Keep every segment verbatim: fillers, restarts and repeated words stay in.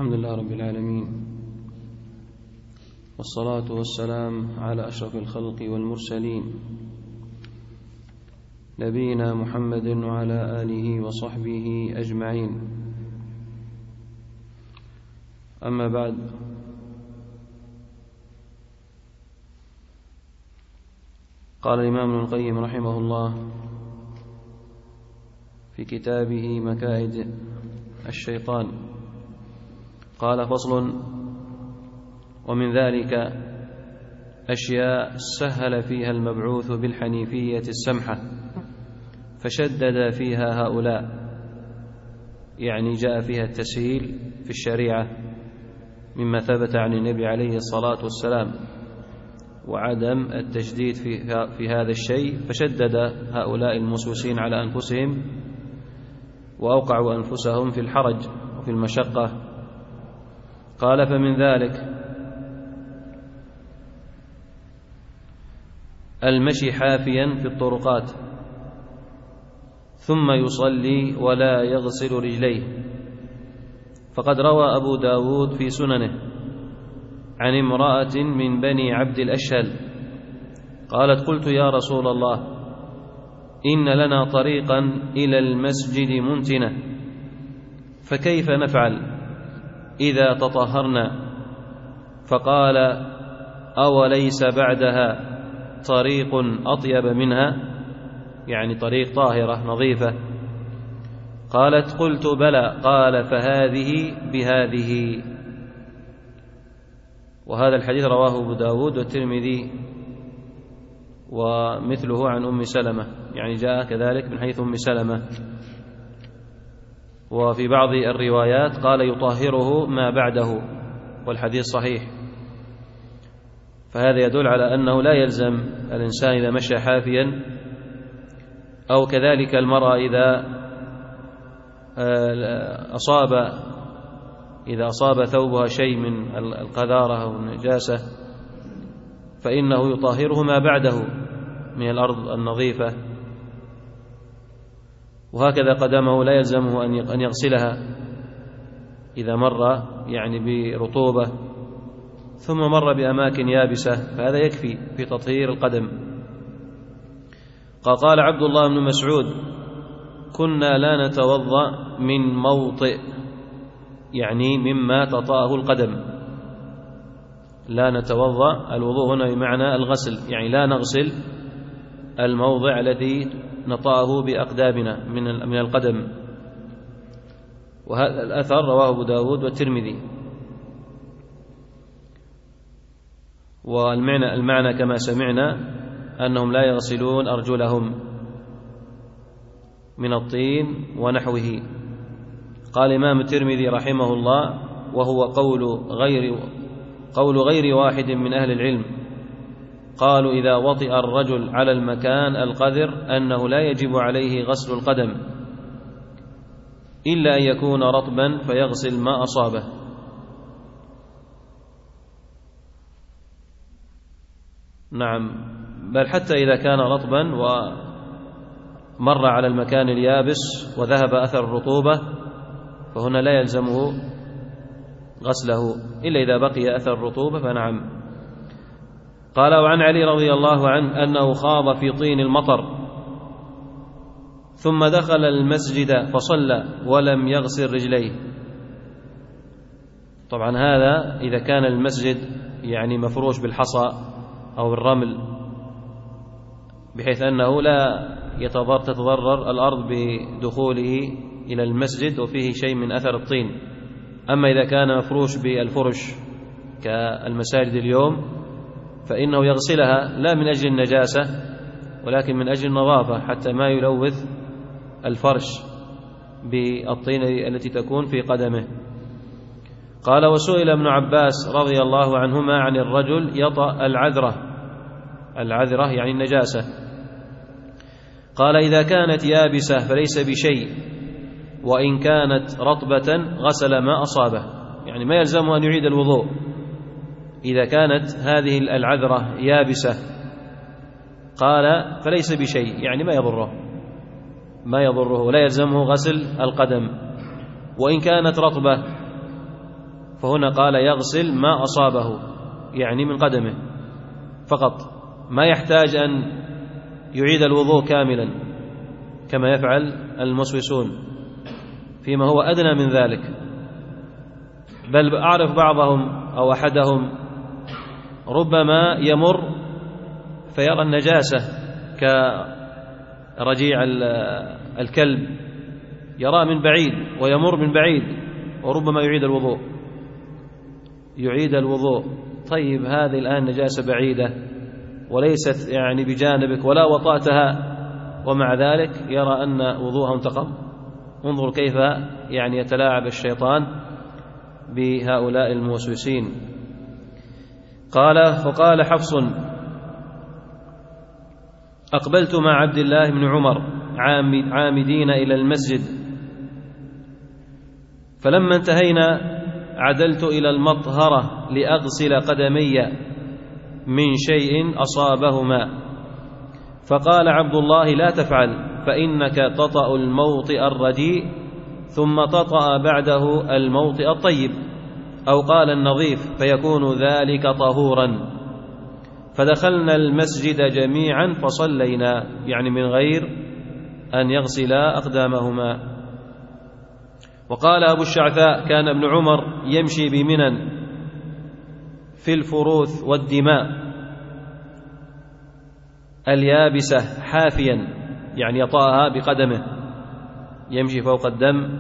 الحمد لله رب العالمين، والصلاة والسلام على أشرف الخلق والمرسلين نبينا محمد وعلى آله وصحبه أجمعين. أما بعد، قال الإمام ابن القيم رحمه الله في كتابه مكائد الشيطان، قال: فصل: ومن ذلك أشياء سهل فيها المبعوث بالحنيفية السمحة فشدد فيها هؤلاء، يعني جاء فيها التسهيل في الشريعة مما ثبت عن النبي عليه الصلاة والسلام، وعدم التشديد في, في هذا الشيء، فشدد هؤلاء الموسوسين على أنفسهم وأوقعوا أنفسهم في الحرج وفي المشقة. قال: فمن ذلك المشي حافيا في الطرقات ثم يصلي ولا يغسل رجليه، فقد روى أبو داود في سننه عن امرأة من بني عبد الأشهل قالت: قلت يا رسول الله، إن لنا طريقا إلى المسجد منتنة، فكيف نفعل إذا تطهرنا؟ فقال: أوليس بعدها طريق أطيب منها، يعني طريق طاهرة نظيفة؟ قالت: قلت بلى. قال: فهذه بهذه. وهذا الحديث رواه أبو داود والترمذي ومثله عن أم سلمة، يعني جاء كذلك من حيث أم سلمة. وفي بعض الروايات قال: يطهره ما بعده، والحديث صحيح. فهذا يدل على أنه لا يلزم الإنسان إذا مشى حافيا، أو كذلك المرأة إذا أصاب إذا أصاب ثوبها شيء من القذارة أو النجاسة، فإنه يطهره ما بعده من الأرض النظيفة، وهكذا قدمه لا يلزمه أن يغسلها إذا مر يعني برطوبة ثم مر بأماكن يابسة، فهذا يكفي في تطهير القدم. قال عبد الله بن مسعود: كنا لا نتوضأ من موطئ، يعني مما تطأه القدم. لا نتوضأ، الوضوء هنا بمعنى الغسل، يعني لا نغسل الموضع الذي نطأه بأقدامنا من القدم. وهذا الأثر رواه أبو داود والترمذي. والمعنى المعنى كما سمعنا أنهم لا يغسلون أرجلهم من الطين ونحوه. قال الإمام الترمذي رحمه الله: وهو قول غير قول غير واحد من أهل العلم، قالوا إذا وطئ الرجل على المكان القذر أنه لا يجب عليه غسل القدم إلا أن يكون رطبا فيغسل ما أصابه. نعم، بل حتى إذا كان رطبا ومر على المكان اليابس وذهب أثر الرطوبة فهنا لا يلزمه غسله إلا إذا بقي أثر الرطوبة، فنعم. قال: وعن علي رضي الله عنه أنه خاض في طين المطر ثم دخل المسجد فصلى ولم يغسل رجليه. طبعا هذا إذا كان المسجد يعني مفروش بالحصى أو الرمل، بحيث أنه لا تتضرر الأرض بدخوله إلى المسجد وفيه شيء من أثر الطين. أما إذا كان مفروش بالفرش كالمساجد اليوم فإنه يغسلها لا من أجل النجاسة ولكن من أجل النظافة، حتى ما يلوث الفرش بالطين التي تكون في قدمه. قال: وسئل ابن عباس رضي الله عنهما عن الرجل يطأ العذرة، العذرة يعني النجاسة، قال: إذا كانت يابسة فليس بشيء، وإن كانت رطبة غسل ما أصابه، يعني ما يلزمه أن يعيد الوضوء إذا كانت هذه العذرة يابسة. قال: فليس بشيء، يعني ما يضره ما يضره لا يلزمه غسل القدم. وإن كانت رطبة فهنا قال يغسل ما أصابه، يعني من قدمه فقط، ما يحتاج أن يعيد الوضوء كاملا كما يفعل الموسوسون فيما هو أدنى من ذلك. بل أعرف بعضهم أو أحدهم ربما يمر فيرى النجاسة كرجيع الكلب، يرى من بعيد ويمر من بعيد وربما يعيد الوضوء يعيد الوضوء طيب هذه الآن نجاسة بعيدة وليست يعني بجانبك ولا وطأتها، ومع ذلك يرى أن وضوءها انتقض. انظر كيف يعني يتلاعب الشيطان بهؤلاء الموسوسين. قال وقال حفص أقبلت مع عبد الله بن عمر عامدين إلى المسجد، فلما انتهينا عدلت إلى المطهرة لأغسل قدمي من شيء أصابهما، فقال عبد الله لا تفعل فإنك تطأ الموطئ الرديء ثم تطأ بعده الموطئ الطيب، أو قال النظيف، فيكون ذلك طهورا. فدخلنا المسجد جميعا فصلينا، يعني من غير أن يغسلا أقدامهما. وقال أبو الشعثاء كان ابن عمر يمشي بمنى في الفروث والدماء اليابسة حافيا، يعني يطأها بقدمه، يمشي فوق الدم.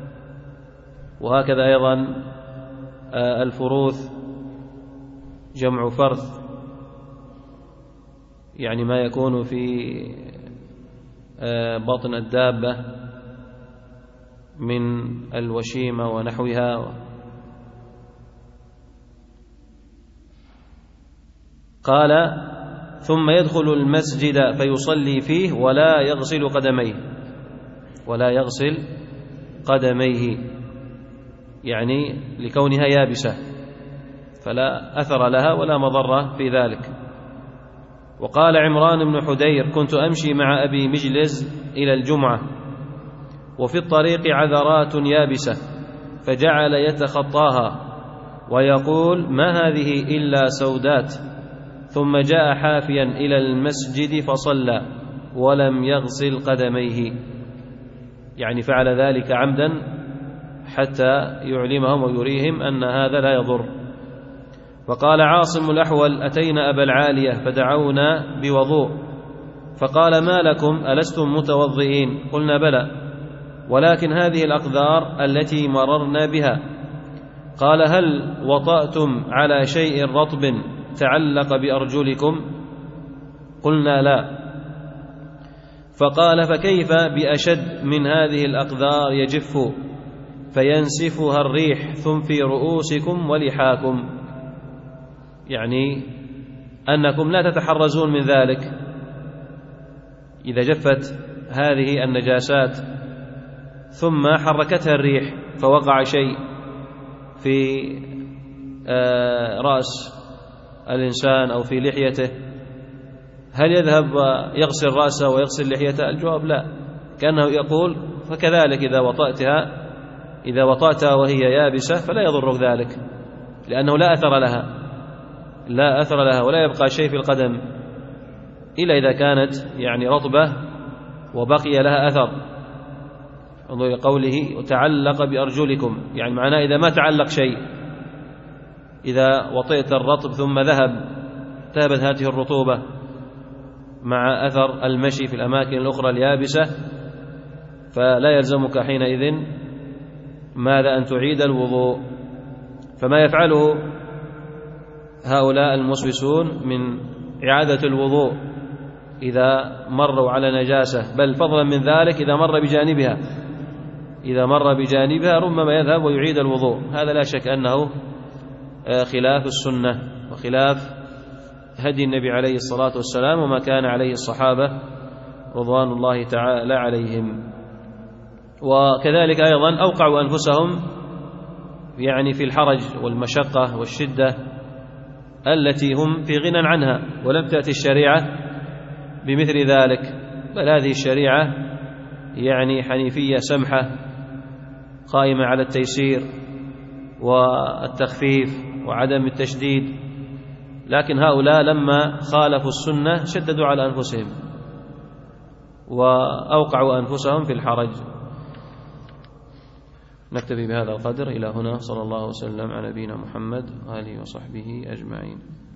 وهكذا أيضا الفروث جمع فرث، يعني ما يكون في بطن الدابة من الوشيمة ونحوها. قال ثم يدخل المسجد فيصلي فيه ولا يغسل قدميه ولا يغسل قدميه يعني لكونها يابسة فلا أثر لها ولا مضرة في ذلك. وقال عمران بن حدير كنت أمشي مع أبي مجلز إلى الجمعة وفي الطريق عذرات يابسة، فجعل يتخطاها ويقول ما هذه إلا سودات، ثم جاء حافيا إلى المسجد فصلى ولم يغسل قدميه، يعني فعل ذلك عمدا حتى يعلمهم ويريهم أن هذا لا يضر. وقال عاصم الأحول أتينا أبا العالية فدعونا بوضوء، فقال ما لكم ألستم متوضئين؟ قلنا بلى، ولكن هذه الأقدار التي مررنا بها. قال هل وطأتم على شيء رطب تعلق بأرجلكم؟ قلنا لا. فقال فكيف بأشد من هذه الأقدار يجف فينسفها الريح ثم في رؤوسكم ولحاكم، يعني أنكم لا تتحرزون من ذلك. إذا جفت هذه النجاسات ثم حركتها الريح فوقع شيء في رأس الإنسان أو في لحيته، هل يذهب ويغسل رأسه ويغسل لحيته؟ الجواب لا، كأنه يقول فكذلك إذا وطأتها إذا وطأتها وهي يابسة فلا يضرك ذلك، لأنه لا أثر لها لا أثر لها ولا يبقى شيء في القدم إلا إذا كانت يعني رطبة وبقي لها أثر. انظر إلى قوله وتعلق بأرجلكم، يعني معناه إذا ما تعلق شيء، إذا وطئت الرطب ثم ذهب ذهبت هذه الرطوبة مع أثر المشي في الأماكن الأخرى اليابسة، فلا يلزمك حينئذ ماذا؟ أن تعيد الوضوء. فما يفعله هؤلاء الموسوسون من إعادة الوضوء إذا مروا على نجاسة، بل فضلا من ذلك إذا مر بجانبها إذا مر بجانبها ربما يذهب ويعيد الوضوء، هذا لا شك أنه خلاف السنة وخلاف هدي النبي عليه الصلاة والسلام وما كان عليه الصحابة رضوان الله تعالى عليهم. وكذلك أيضا أوقعوا أنفسهم يعني في الحرج والمشقة والشدة التي هم في غنى عنها، ولم تأتي الشريعة بمثل ذلك، بل هذه الشريعة يعني حنيفية سمحة قائمة على التيسير والتخفيف وعدم التشديد، لكن هؤلاء لما خالفوا السنة شددوا على أنفسهم وأوقعوا أنفسهم في الحرج. نكتفي بهذا القدر إلى هنا، صلى الله وسلم على نبينا محمد وآله وصحبه أجمعين.